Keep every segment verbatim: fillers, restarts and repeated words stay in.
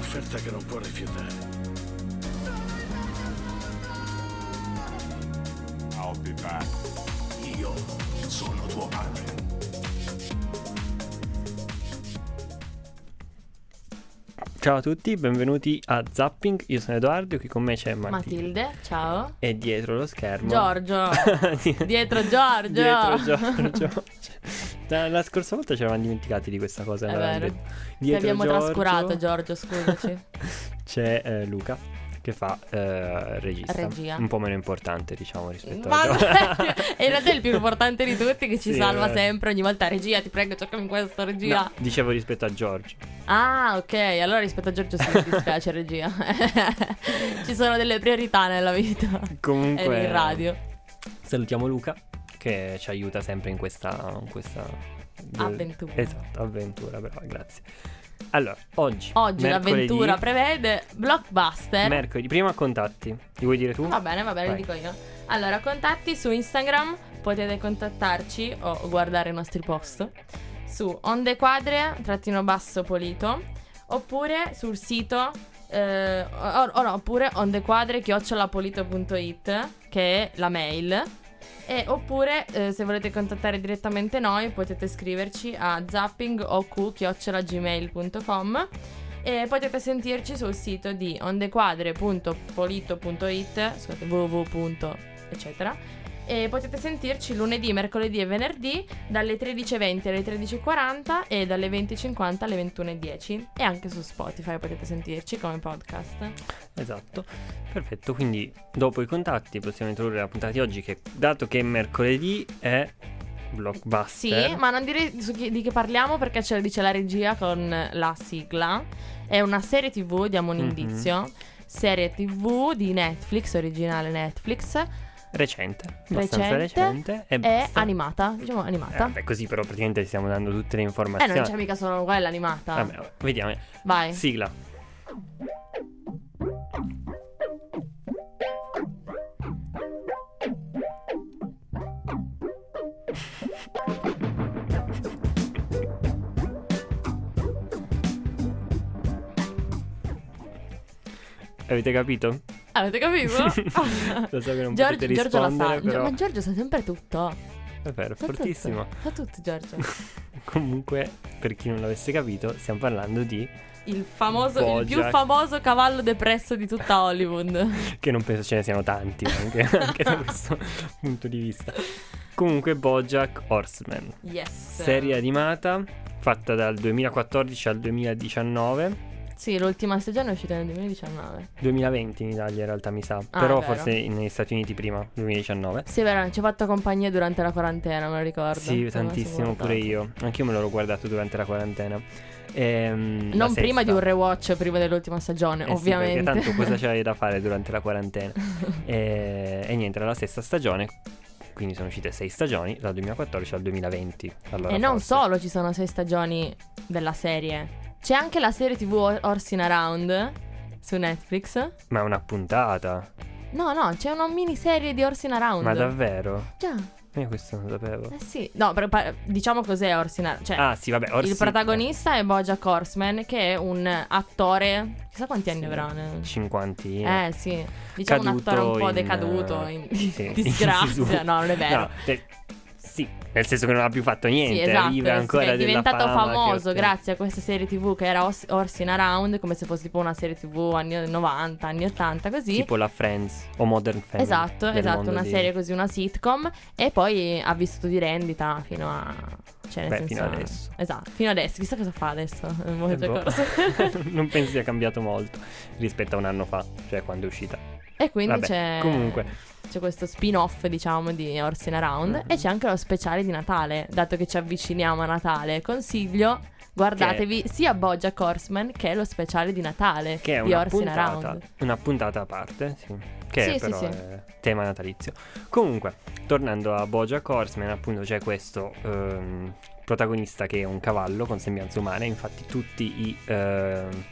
un'offerta che non può rifiutare. I'll be back. Io sono tuo padre. Ciao a tutti, benvenuti a Zapping. Io sono Edoardo, qui con me c'è Matilde. Matilde, ciao. E dietro lo schermo Giorgio. Dietro Giorgio. Dietro Giorgio. La, la scorsa volta ci eravamo dimenticati di questa cosa. È vero. Dietro Ti abbiamo Giorgio trascurato, Giorgio, scusaci. c'è eh, Luca, che fa eh, regista. Regia. Un po' meno importante, diciamo, rispetto Ma a in Giorgio. realtà è il più importante di tutti, che ci Sì, salva è vero. sempre. Ogni volta, regia, ti prego, giocami questo, regia. No, dicevo rispetto a Giorgio. Ah, ok, allora rispetto a Giorgio sì, mi dispiace, regia. Ci sono delle priorità nella vita. Comunque E in radio. salutiamo Luca, che ci aiuta sempre in questa, in questa Avventura. Esatto, avventura, brava, grazie. Allora, oggi Oggi mercoledì, l'avventura prevede blockbuster. mercoledì, prima contatti. Li vuoi dire tu? Va bene, va bene, Vai. dico io. Allora, contatti su Instagram, potete contattarci o guardare i nostri post su onde quadre trattino basso polito, oppure sul sito eh, o, o no, oppure ondequadre chiocciolapolito punto it, che è la mail. E oppure eh, se volete contattare direttamente noi potete scriverci a zappingoq chiocciola gmail punto com e potete sentirci sul sito di ondequadre punto polito punto it, scusate, www. eccetera. E potete sentirci lunedì, mercoledì e venerdì dalle tredici e venti alle tredici e quaranta e dalle venti e cinquanta alle ventuno e dieci. E anche su Spotify potete sentirci come podcast. Esatto, perfetto. Quindi dopo i contatti possiamo introdurre la puntata di oggi, che dato che è mercoledì è blockbuster. Sì, ma non dire su chi- di che parliamo, perché ce lo dice la regia con la sigla. È una serie tv, diamo un Mhm. indizio. Serie tv di Netflix, originale Netflix. Recente, abbastanza Recente, recente e È basta. animata, diciamo Eh, animata. vabbè, così però praticamente stiamo dando tutte le Eh, informazioni. non c'è mica solo quella animata. Vabbè, vediamo. Vai. Sigla. Avete capito? Avete capito? Lo so che non Giorgio, potete Giorgio la rispondere, sa. però Ma Giorgio sa sempre tutto. è vero, è Sa fortissimo. tutto. Sa tutto, Giorgio. Comunque, per chi non l'avesse capito, stiamo parlando di Il famoso, il più Bojack. famoso cavallo depresso di tutta Hollywood. che non penso ce ne siano tanti anche, anche da questo punto di vista. Comunque, BoJack Horseman, Yes. serie animata fatta dal duemilaquattordici al duemiladiciannove, Sì, l'ultima stagione è uscita nel duemiladiciannove. duemilaventi in Italia in realtà mi sa, Ah, però è vero. forse negli Stati Uniti prima, duemiladiciannove. Sì, vero, ci ho fatto compagnia durante la quarantena, me lo ricordo. Sì, Come tantissimo, sono pure guardato. io. Anch'io me l'ero guardato durante la quarantena. Ehm, la Non prima sesta. di un rewatch, prima dell'ultima stagione, Eh sì, ovviamente. perché tanto cosa c'hai da fare durante la quarantena? e, e niente, era la sesta stagione. Quindi sono uscite sei stagioni dal duemilaquattordici al duemilaventi. Allora E non forse- solo ci sono sei stagioni della serie. C'è anche la serie tv Horsing Around su Netflix. Ma è una puntata. No, no, c'è una miniserie di Horsing Around. Ma davvero? Già, Io questo non lo sapevo. eh sì. No, per- per- diciamo cos'è Horsing Around. Cioè, Ah sì, vabbè. Orsi- il protagonista è BoJack Horseman, che è un attore. Chissà quanti anni Sì, avrà. ne- cinquantina. Eh sì, diciamo un Caduto attore un po' in, decaduto, eh, in sì, in disgrazia. disù- No, non è vero. No, cioè, sì, nel senso che non ha più fatto niente. Sì, esatto, Vive sì, ancora è della diventato fama che famoso ottiene. grazie a questa serie tv che era Hors- Horsing Around, come se fosse tipo una serie tv anni novanta, anni ottanta, così. Tipo la Friends o Modern Family. Esatto, del esatto, mondo una di- serie così, una sitcom. E poi ha vissuto di rendita fino a... Cioè nel Beh, senso... fino adesso. Esatto, fino adesso. Chissà cosa fa adesso. eh, Eh, BoJack boh. Horseman. Non penso sia cambiato molto rispetto a un anno fa, cioè quando è uscita. E quindi Vabbè, c'è... comunque. C'è questo spin-off, diciamo, di Horsing Around. Mhm. E c'è anche lo speciale di Natale. Dato che ci avviciniamo a Natale, consiglio... Guardatevi sia BoJack Horseman che lo speciale di Natale Che è di una Horsing puntata, Around. una puntata a parte, sì, che Sì, è sì, però sì. è tema natalizio. Comunque, tornando a BoJack Horseman, appunto c'è questo ehm, protagonista che è un cavallo con sembianze umane. Infatti tutti i ehm,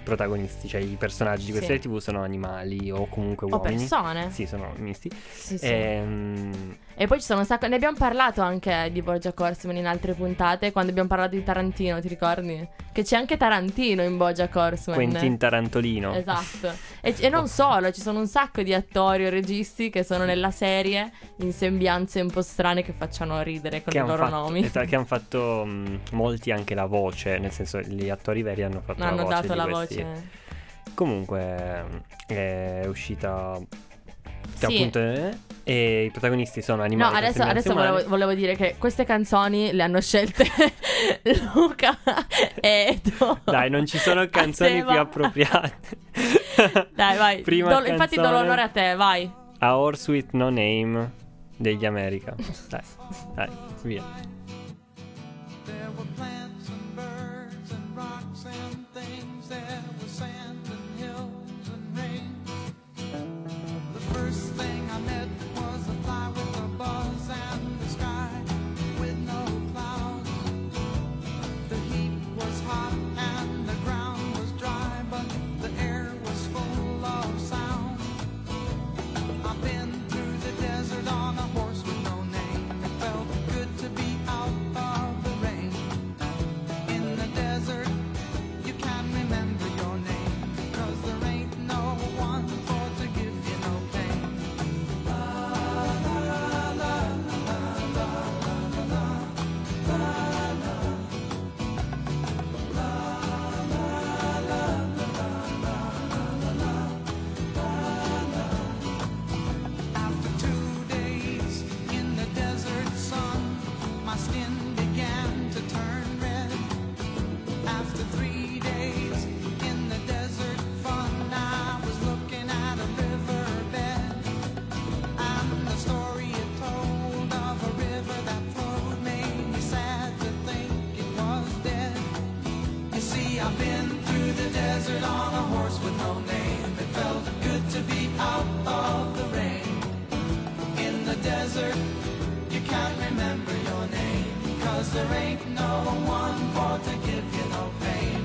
protagonisti, cioè i personaggi di queste Sì. serie tv sono animali o comunque O uomini. persone. Sì, sono misti. Sì, sì. Ehm, E poi ci sono un sacco. Ne abbiamo parlato anche di BoJack Horseman in altre puntate, quando abbiamo parlato di Tarantino, ti ricordi? Che c'è anche Tarantino in BoJack Horseman. Quentin Tarantolino. Esatto. E, e non solo, ci sono un sacco di attori o registi che sono nella serie in sembianze un po' strane che facciano ridere con Che i hanno loro fatto, nomi. esatto, che hanno fatto mh, molti anche la voce, nel senso gli attori veri hanno fatto la Hanno voce dato di la questi. voce. Comunque mh, è uscita Sì. appunto eh, e i protagonisti sono No, animali con adesso, sembianze adesso umane. volevo, volevo dire che queste canzoni le hanno scelte Luca e Edo. Dai, non ci sono canzoni Seba. più appropriate. Dai, vai. Prima Do- infatti do canzone, l'onore a te, vai. A Horse with No Name degli America. Dai, dai, via. There were plants and birds and rocks and things. There was sand and hills and rain. The first thing I met was a fly with a buzz and the sky with no clouds. The heat was hot and the ground was dry, but the air was full of sound. I've been through the desert on a horse with no name. It felt good to be out of the rain. In the desert, you can't remember your name, 'cause there ain't no one for to give you no pain. After two days in the desert sun, my skin began to turn red. After three days in the desert fun, I was looking at a riverbed, and the story it told of a river that flowed made me sad to think it was dead. You see, I've been through the desert on a horse with no name. It felt good to be out of the rain. In the desert, you can't remember your name, 'cause there ain't no one for to give you no pain.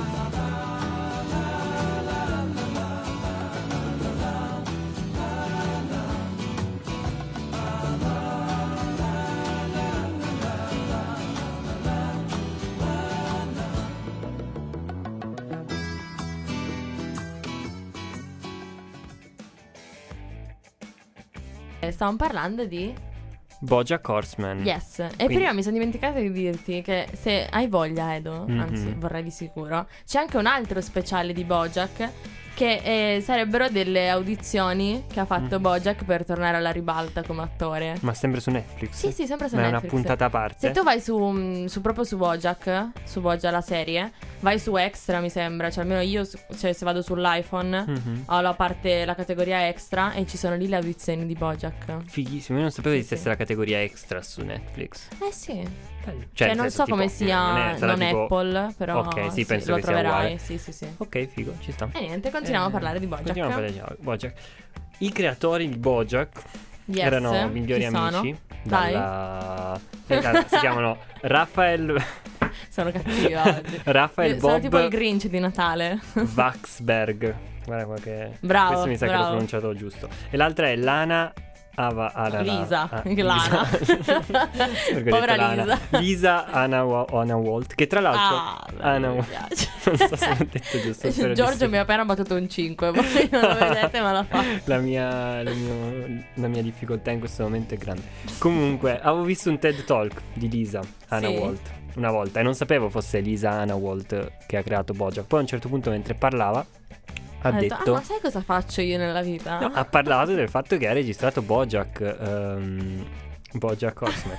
Eh, Stavamo parlando di BoJack Horseman. Yes. E Quindi- prima mi sono dimenticata di dirti che se hai voglia, Edo, Mhm. anzi vorrei di sicuro, c'è anche un altro speciale di BoJack che eh, sarebbero delle audizioni che ha fatto Mm. BoJack per tornare alla ribalta come attore. Ma sempre su Netflix? Sì, sì, sempre su Ma Netflix. è una puntata a parte? Se tu vai su, mm, su proprio su BoJack, su BoJack la serie, vai su Extra, mi sembra, cioè almeno io, su- cioè se vado sull'iPhone, Mhm. ho la parte, la categoria Extra e ci sono lì le audizioni di BoJack. Fighissimo, io non sapevo Sì, esistesse sì. la categoria extra su Netflix. Eh sì. Bello. Cioè, nel non senso, so tipo, come sia non, è- sarà non tipo- Apple, però Ok, sì, penso lo che sia troverai. uguale. Sì, sì, sì. Ok, figo, ci sta. E niente, continuiamo Eh, a parlare di BoJack. Continuiamo a parlare di BoJack. I creatori di BoJack Yes, erano migliori chi sono? amici. Dai. Dalla... eh, da- si chiamano Raphael Sono cattiva oggi. Raphael Sono tipo il Bob Grinch di Natale. Vaxberg. Guarda qua che Bravo, questo mi sa che l'ho bravo. pronunciato giusto. E l'altra è Lana Ava, Ana, Lisa, ah, che Lana. Perché ho Povera detto Lana. Lisa. Lisa Anna, Wa- Anna Walt, che tra l'altro Ah, Anna mi Walt. piace. Non so se l'ho detto giusto, spero di Giorgio sì. mi ha appena battuto un cinque. Voi non lo vedete, ma l'ha fatto. La mia, la, mio- la mia difficoltà in questo momento è grande. Comunque, avevo visto un TED Talk di Lisa Anna Sì. Walt una volta e non sapevo fosse Lisa Anna Walt che ha creato BoJack. Poi a un certo punto, mentre parlava, ha Ha detto, detto, ah, ma sai cosa faccio io nella vita? no, ha parlato del fatto che ha registrato BoJack, ehm, BoJack Horseman.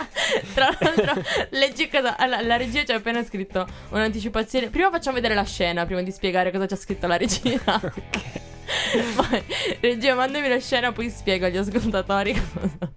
Tra l'altro, leggi cosa. La, la regia ci ha appena scritto un'anticipazione. Prima facciamo vedere la scena prima di spiegare cosa ci ha scritto la regia. Ok. Vai, regia, mandami la scena, poi spiego agli ascoltatori cosa.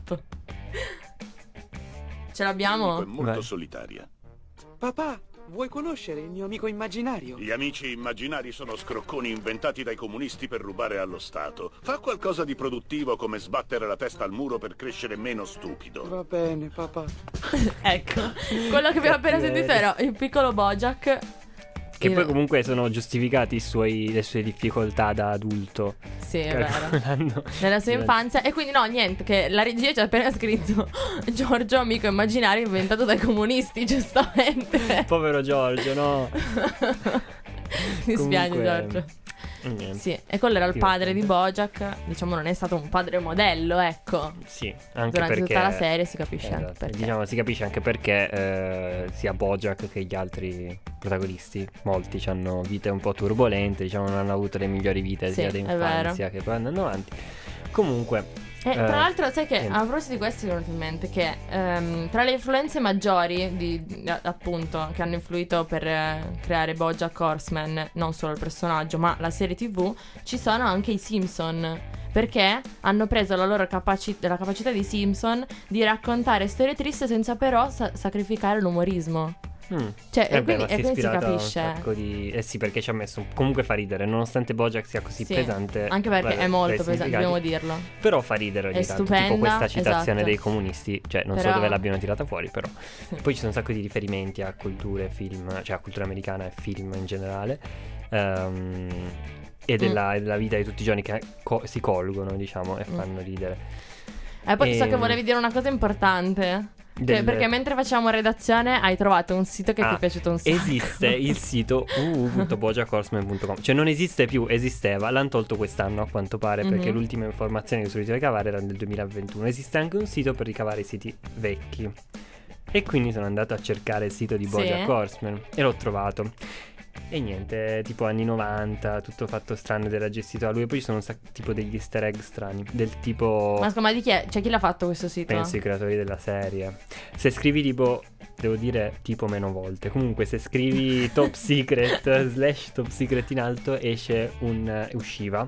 Ce l'abbiamo? È molto Vai. solitaria. Papà, vuoi conoscere il mio amico immaginario? Gli amici immaginari sono scrocconi inventati dai comunisti per rubare allo Stato. Fa qualcosa di produttivo come sbattere la testa al muro per crescere meno stupido. Va bene, papà. Ecco, quello che abbiamo appena sentito era il piccolo BoJack Che Io- poi comunque sono giustificati i suoi, le sue difficoltà da adulto. Sì, è Che vero. l'hanno- Nella sua l'hanno- infanzia. E quindi no, niente, che la regia ci ha appena scritto Giorgio, amico immaginario inventato dai comunisti, giustamente. Povero Giorgio, no? Mi spiace, Comunque, Giorgio. niente. Sì, e quello era il padre di Divertente. Bojack. Diciamo non è stato un padre modello, ecco. Sì, anche Durante perché tutta la serie si capisce anche esatto, perché. diciamo, si capisce anche perché eh, sia Bojack che gli altri protagonisti, molti hanno vite un po' turbolente, diciamo non hanno avuto le migliori vite Sì, sia è d'infanzia che poi andando avanti. Comunque, E eh, tra l'altro, sai che niente. a proposito di questo mi è venuto in mente che ehm, tra le influenze maggiori di, di- appunto che hanno influito per eh, creare BoJack Horseman, non solo il personaggio ma la serie tivù, ci sono anche i Simpson. Perché hanno preso la loro capaci- la capacità dei Simpson di raccontare storie tristi senza però sa- sacrificare l'umorismo. mm, Cioè, eh e beh, quindi, ma e quindi si ispirato a un capisce. sacco di... Eh sì, perché ci ha messo un- comunque fa ridere, nonostante Bojack sia così Sì, pesante. anche perché beh, è molto dai pesante, significati. dobbiamo dirlo. Però fa ridere ogni È tanto, stupenda, tipo questa citazione esatto. dei comunisti, cioè non so Però- dove l'abbiano tirata fuori, però. Sì. Poi ci sono un sacco di riferimenti a culture, film, cioè a cultura americana e film in generale. ehm, e della, e della vita di tutti i giorni che co- si colgono, diciamo, e Mm. fanno ridere. E poi so che Ehm, volevi dire una cosa importante. Che- Del- perché mentre facevamo redazione hai trovato un sito che ti Ah, è piaciuto un sacco. Esiste il sito w w w punto bojack horseman punto com. Cioè non esiste più, esisteva, l'hanno tolto quest'anno a quanto pare, perché Mhm. l'ultima informazione che sono riuscito a ricavare era nel duemilaventuno. Esiste anche un sito per ricavare i siti vecchi. E quindi sono andato a cercare il sito di Sì. Bojack Horseman e l'ho trovato. E niente, tipo anni novanta, tutto fatto strano ed era gestito da lui. E poi ci sono un sacco tipo degli easter egg strani. Del tipo, Ma scusa, ma di chi è? Cioè, chi l'ha fatto questo sito? penso i creatori della serie. Se scrivi tipo, devo dire tipo meno volte. Comunque se scrivi top secret slash top secret in alto esce un, usciva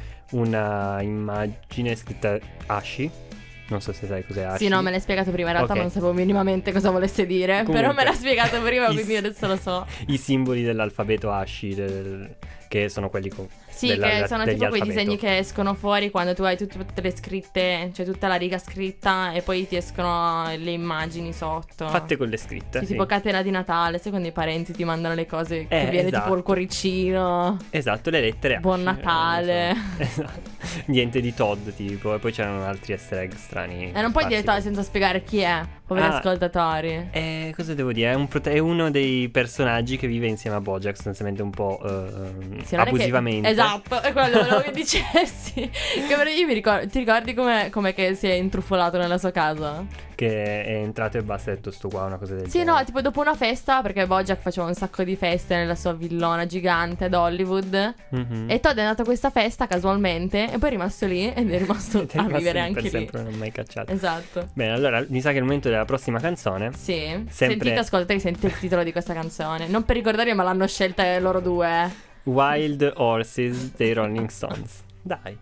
una immagine scritta Ashi. Non so se sai cos'è Ashi. Sì, no, me l'hai spiegato prima. In realtà Ok. non sapevo minimamente cosa volesse dire. Comunque, però me l'ha spiegato prima, i- quindi adesso lo so. I simboli dell'alfabeto Ashi, del- che sono quelli con... Sì, della- che sono degli tipo quei alfabeto. disegni che escono fuori quando tu hai tutte, tutte le scritte, cioè tutta la riga scritta e poi ti escono le immagini sotto. Fatte con le scritte. Sì, sì. tipo catena di Natale, secondo i parenti ti mandano le cose Eh, che viene esatto. tipo il cuoricino. Esatto, le lettere Ashi. Buon Natale. eh, non so. Esatto. Niente di Todd tipo. E poi c'erano altri easter egg strani. E non puoi dire sparsi. Todd senza spiegare chi è, poveri Ah. ascoltatori. Eh, cosa devo dire? È, un prota- è uno dei personaggi che vive insieme a Bojack, sostanzialmente un po' ehm, Sì, non è che- abusivamente. Esatto, è quello volevo che dicessi. Che per- io mi ricordo, ti ricordi come com'è che si è intruffolato nella sua casa? Che è entrato e basta e ha detto sto qua, una cosa del Sì, genere. no, tipo dopo una festa, perché Bojack faceva un sacco di feste nella sua villona gigante ad Hollywood. Mhm. E Todd è andato a questa festa casualmente e poi è rimasto lì ed è rimasto Ed è a rimasto vivere lì anche per lì. sempre, non è mai cacciato. Esatto. Bene, allora mi sa che è il momento della prossima canzone. Sì. Sempre- Sentite, ascoltate, sentite il titolo di questa canzone. Non per ricordarvi, ma l'hanno scelta loro due. Wild Horses dei Rolling Stones. Dai.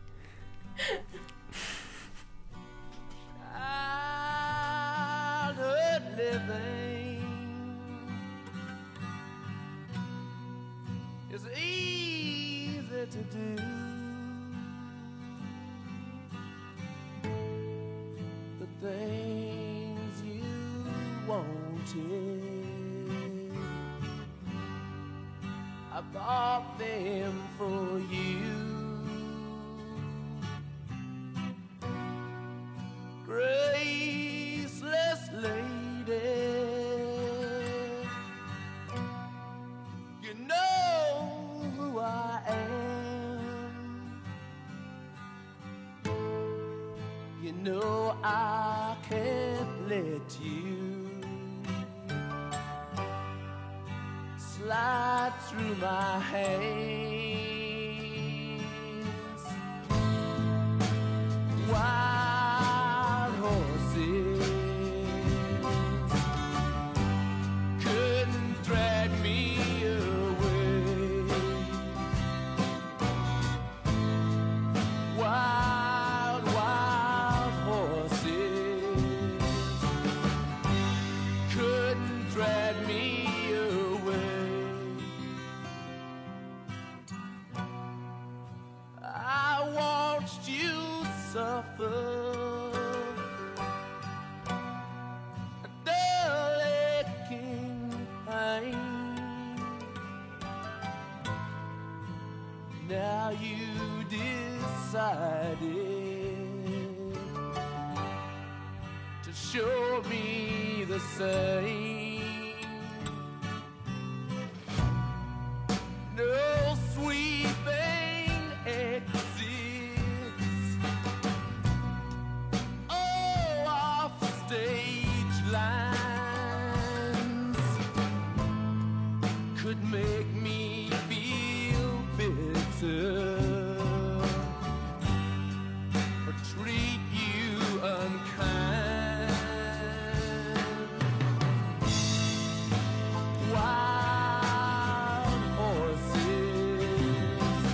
Childhood living is easy to do. The things you wanted, I bought them for you. Graceless lady, you know who I am. You know I can't let you slide through my hands. Wild horses couldn't drag me away. Wild, wild horses couldn't drag me away. you decided to show me the same. No sweeping exits, oh, off stage lines could make me feel bitter or treat you unkind. Wild horses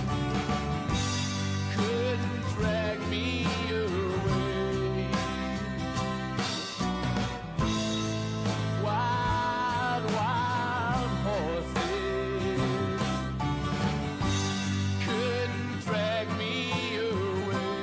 couldn't drag me away. Wild, wild horses couldn't drag me away.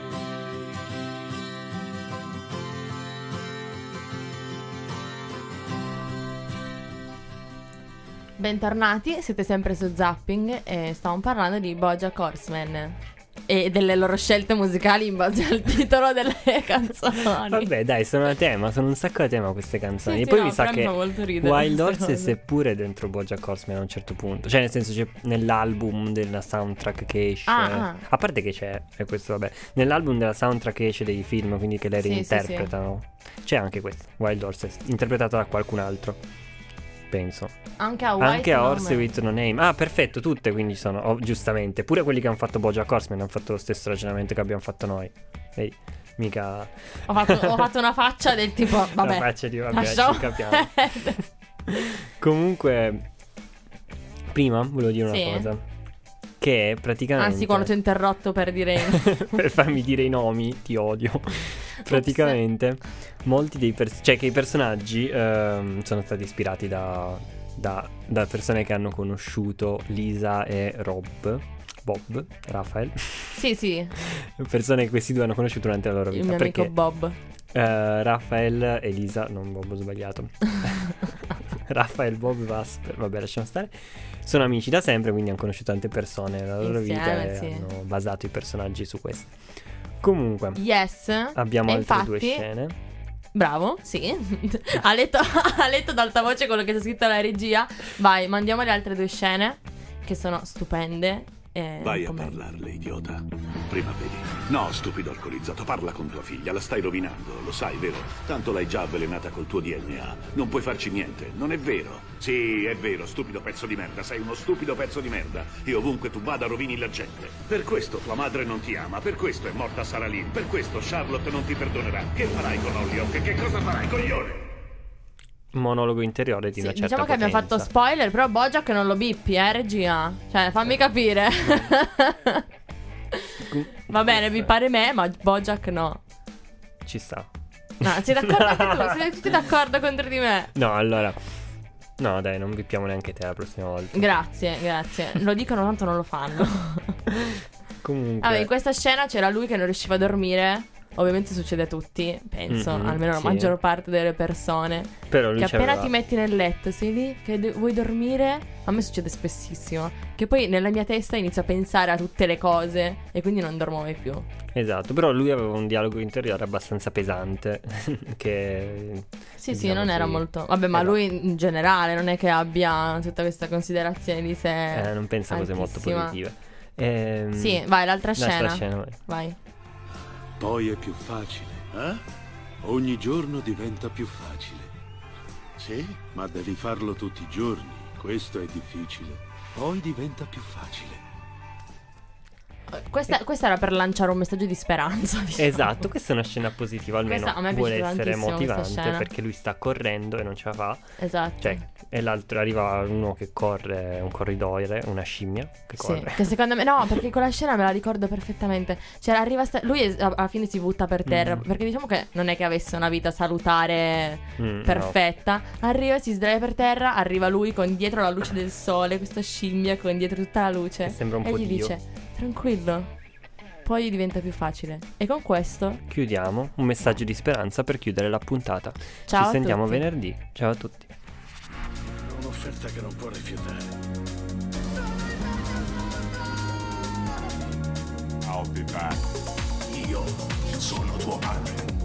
Bentornati, siete sempre su Zapping e stiamo parlando di BoJack Horseman e delle loro scelte musicali in base al titolo delle canzoni. Vabbè, dai, sono a tema, sono un sacco a tema queste canzoni. Sì, E sì, poi no, mi sa però mi che fa molto ridere Wild queste Horses cose. è pure dentro BoJack Horseman a un certo punto. Cioè, nel senso, c'è nell'album della soundtrack che esce. Ah, ah. A parte che c'è, e questo vabbè, nell'album della soundtrack che esce dei film, quindi che le Sì, sì, reinterpretano. C'è anche questo, Wild Horses, interpretato da qualcun altro. Penso. Anche a White Anche a no, Horse ma- with No Name. Ah, perfetto, tutte quindi sono, oh, giustamente. Pure quelli che hanno fatto BoJack Horseman hanno fatto lo stesso ragionamento che abbiamo fatto noi. Ehi, mica... Ho fatto, ho fatto una faccia del tipo, vabbè, La faccia di vabbè, lasciamo ci capiamo. Comunque, prima volevo dire una Sì. cosa. Che praticamente... Anzi, quando ti ho interrotto per dire per farmi dire i nomi, ti odio. Praticamente, molti dei pers- cioè che i personaggi ehm, sono stati ispirati da, da, da persone che hanno conosciuto Lisa e Rob. Bob, Raphael. Sì, sì, Persone che questi due hanno conosciuto durante la loro il vita. mio Perché amico Bob. eh, Raphael e Lisa, non Bob, ho sbagliato. Raphael, Bob, Vasper, vabbè, lasciamo stare. Sono amici da sempre, quindi hanno conosciuto tante persone nella loro Insieme, vita e sì. hanno basato i personaggi su questo. Comunque, Yes. abbiamo E altre infatti, due scene. Bravo, sì. ha, letto, ha letto ad alta voce quello che c'è scritto alla regia. Vai, mandiamo le altre due scene che sono stupende. e Vai a come- parlarle, idiota. Prima vedi. No, stupido alcolizzato, parla con tua figlia, la stai rovinando, lo sai, vero? Tanto l'hai già avvelenata col tuo D N A. Non puoi farci niente, non è vero. Sì, è vero, stupido pezzo di merda, sei uno stupido pezzo di merda. E ovunque tu vada rovini la gente. Per questo tua madre non ti ama, per questo è morta Sarah Lynn, per questo Charlotte non ti perdonerà. Che farai con Holyoke? Che cosa farai, coglione? Monologo interiore di Sì, una certa diciamo che abbiamo fatto potenza. spoiler, però BoJack non lo bippi, eh, regia. Cioè, fammi capire. Va bene, mi pare me, ma BoJack no. Ci sta. No, sei d'accordo anche tu? Siete tutti d'accordo contro di me? No, allora. No, dai, non bippiamo neanche te la prossima volta. Grazie, grazie. Lo dicono, tanto non lo fanno. Comunque. Vabbè, in questa scena c'era lui che non riusciva a dormire. Ovviamente succede a tutti, penso, Mhm, almeno la sì. maggior parte delle persone. Però lui Che appena c'aveva- ti metti nel letto, sei lì che de- vuoi dormire. A me succede spessissimo. Che poi nella mia testa inizio a pensare a tutte le cose e quindi non dormo mai più. Esatto, però lui aveva un dialogo interiore abbastanza pesante. Che. Sì, sì, diciamo non era sì. molto. Vabbè, ma Esatto. lui in generale non è che abbia tutta questa considerazione di sé. Eh, non pensa a cose molto altissima. positive. Ehm, Sì, vai, l'altra l'altra scena. scena, vai. Vai. Poi è più facile. Eh? Ogni giorno diventa più facile. Sì? Ma devi farlo tutti i giorni. Questo è difficile. Poi diventa più facile. Questa, questa era per lanciare un messaggio di speranza. Diciamo. Esatto, questa è una scena positiva, almeno Questa a me è vuole piaciuta essere tantissimo questa motivante scena. perché lui sta correndo e non ce la fa. Esatto. Cioè, e l'altro arriva uno che corre, un corridore, una scimmia che Sì, corre. che secondo me no, perché quella scena me la ricordo perfettamente. Cioè, arriva sta- lui es- alla fine si butta per terra. Mm. Perché diciamo che non è che avesse una vita salutare Mm, perfetta. Arriva, si sdraia per terra. Arriva lui con dietro la luce del sole. Questa scimmia con dietro tutta la luce. Che sembra un e po' gli Dio. dice: tranquillo, poi diventa più facile. E con questo, no. Chiudiamo un messaggio di speranza per chiudere la puntata. ciao Ci a sentiamo tutti. venerdì. Ciao a tutti. Un'offerta che non può rifiutare. I'll be back. Io sono tuo padre.